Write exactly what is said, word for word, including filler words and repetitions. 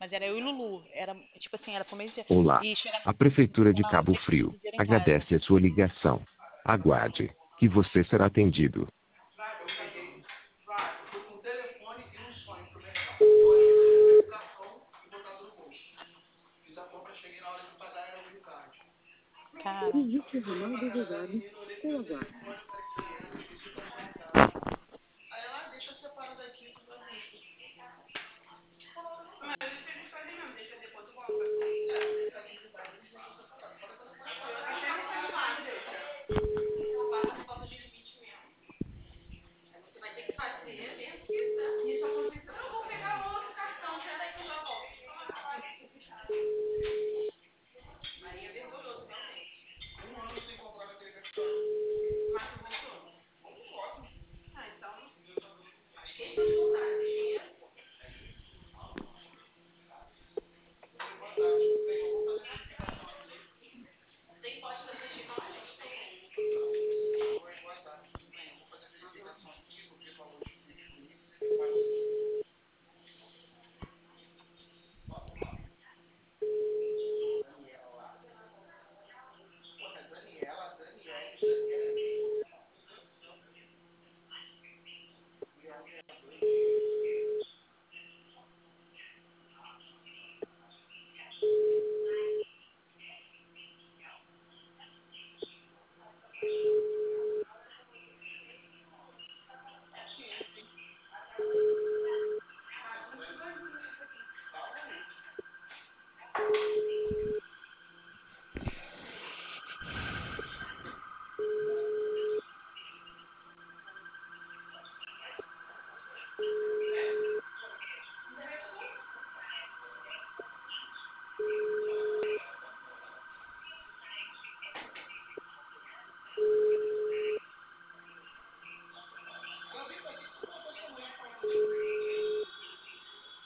Mas era eu e Lulu. Era, tipo assim, era começo de... Olá. E chegava A Prefeitura de na hora Cabo de Frio dizer em casa. agradece a sua ligação. Aguarde, que você será atendido. Cara, Digite o ramal desejado ou aguarde.